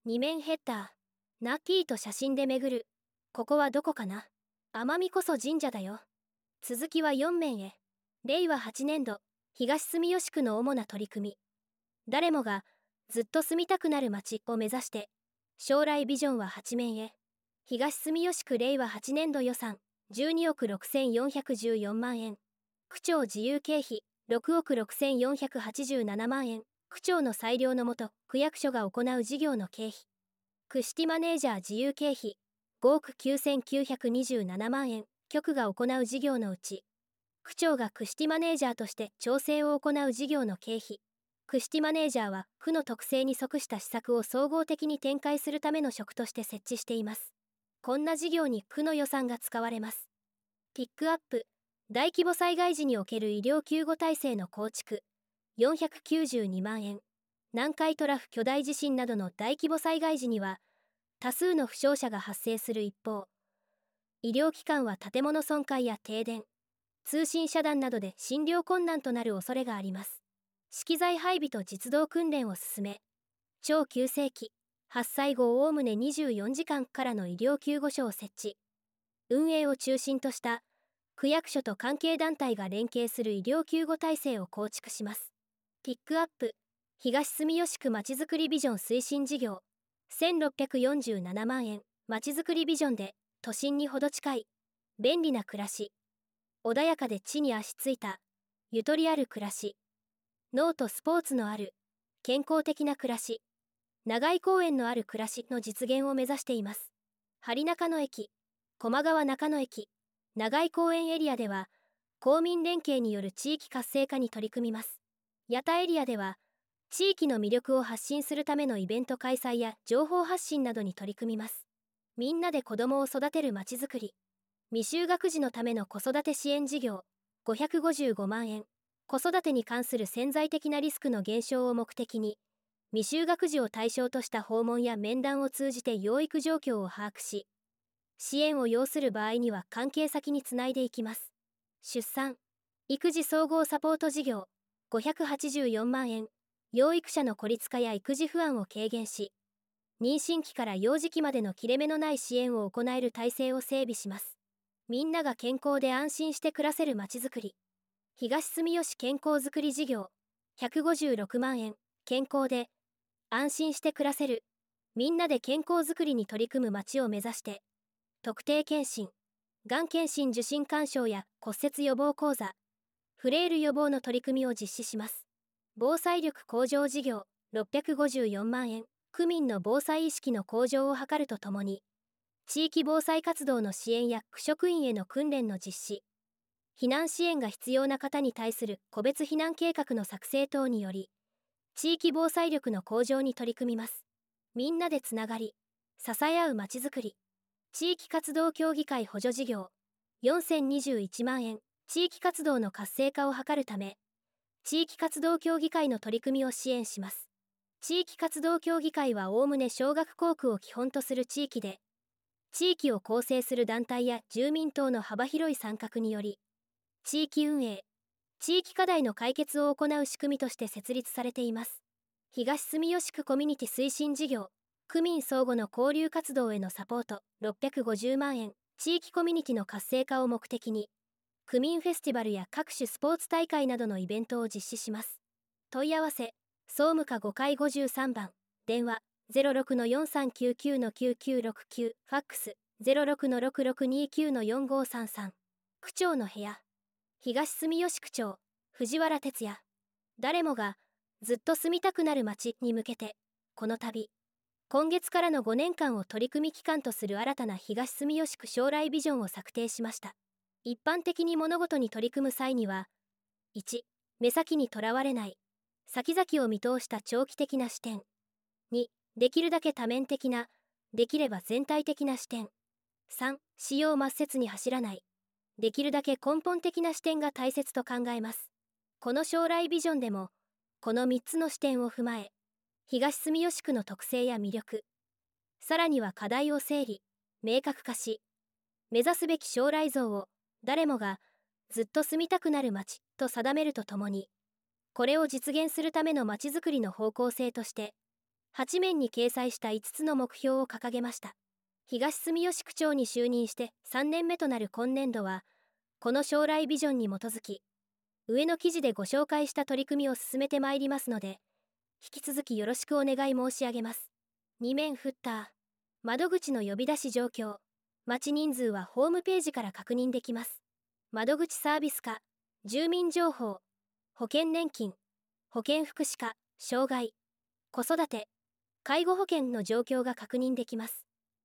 二面ヘッダー。ナッキーと写真で巡る。ここはどこかな。奄美こそ神社だよ。続きは4面へ。令和8年度、東住吉区の主な取り組み。誰もがずっと住みたくなる街を目指して、将来ビジョンは8面へ。東住吉区令和8年度予算、12億6414万円。区長自由経費、6億6487万円。区長の裁量のもと、区役所が行う事業の経費。区シティマネージャー自由経費、5億9927万円。局が行う事業のうち、区長が区シティマネージャーとして調整を行う事業の経費。区シティマネージャーは区の特性に即した施策を総合的に展開するための職として設置しています。こんな事業に区の予算が使われます。ピックアップ、大規模災害時における医療救護体制の構築、492万円。南海トラフ巨大地震などの大規模災害時には、多数の負傷者が発生する一方、医療機関は建物損壊や停電、通信遮断などで診療困難となる恐れがあります。資機材配備と実動訓練を進め、超急性期、発災後おおむね24時間からの医療救護所を設置。運営を中心とした区役所と関係団体が連携する医療救護体制を構築します。ピックアップ、東住吉区まちづくりビジョン推進事業、1647万円。まちづくりビジョンで、都心にほど近い、便利な暮らし、穏やかで地に足ついた、ゆとりある暮らし、脳とスポーツのある、健康的な暮らし、長井公園のある暮らしの実現を目指しています。針中野駅、駒川中野駅、長井公園エリアでは、公民連携による地域活性化に取り組みます。矢田エリアでは、地域の魅力を発信するためのイベント開催や情報発信などに取り組みます。みんなで子供を育てるまちづくり。未就学児のための子育て支援事業、555万円。子育てに関する潜在的なリスクの減少を目的に、未就学児を対象とした訪問や面談を通じて養育状況を把握し、支援を要する場合には関係先につないでいきます。出産、育児総合サポート事業、584万円。養育者の孤立化や育児不安を軽減し、妊娠期から幼児期までの切れ目のない支援を行える体制を整備します。みんなが健康で安心して暮らせるまちづくり。東住吉健康づくり事業、156万円。健康で安心して暮らせる。みんなで健康づくりに取り組む街を目指して、特定健診、がん検診受診勧奨や骨折予防講座、フレイル予防の取り組みを実施します。防災力向上事業、654万円。区民の防災意識の向上を図るとともに、地域防災活動の支援や区職員への訓練の実施、避難支援が必要な方に対する個別避難計画の作成等により、地域防災力の向上に取り組みます。みんなでつながり、支え合うまちづくり。地域活動協議会補助事業、4021万円。地域活動の活性化を図るため、地域活動協議会の取り組みを支援します。地域活動協議会はおおむね小学校区を基本とする地域で、地域を構成する団体や住民等の幅広い参画により、地域運営、地域課題の解決を行う仕組みとして設立されています。東住吉区コミュニティ推進事業、区民相互の交流活動へのサポート、650万円。地域コミュニティの活性化を目的に、区民フェスティバルや各種スポーツ大会などのイベントを実施します。問い合わせ、総務課5階53番、電話、06-4399-9969、ファックス、06-6629-4533。区長の部屋、東住吉区長、藤原哲也。誰もが、ずっと住みたくなる街に向けて、この度、今月からの5年間を取り組み期間とする新たな東住吉区将来ビジョンを策定しました。一般的に物事に取り組む際には、1、目先にとらわれない。先々を見通した長期的な視点。2、できるだけ多面的な、できれば全体的な視点。3、使用抹殺に走らない。できるだけ根本的な視点が大切と考えます。この将来ビジョンでも、この3つの視点を踏まえ、東住吉区の特性や魅力、さらには課題を整理、明確化し、目指すべき将来像を誰もがずっと住みたくなる街と定めるとともに、これを実現するためのまちづくりの方向性として、 8面に掲載した5つの目標を掲げました。東住吉区長に就任して3年目となる今年度は、この将来ビジョンに基づき、上の記事でご紹介した取り組みを進めてまいりますので、引き続きよろしくお願い申し上げます。2面フッター。窓口の呼び出し状況。待ち人数はホームページから確認できます。窓口サービス課、住民情報、保険年金、保健福祉課、障害、子育て、介護保険の状況が確認できます。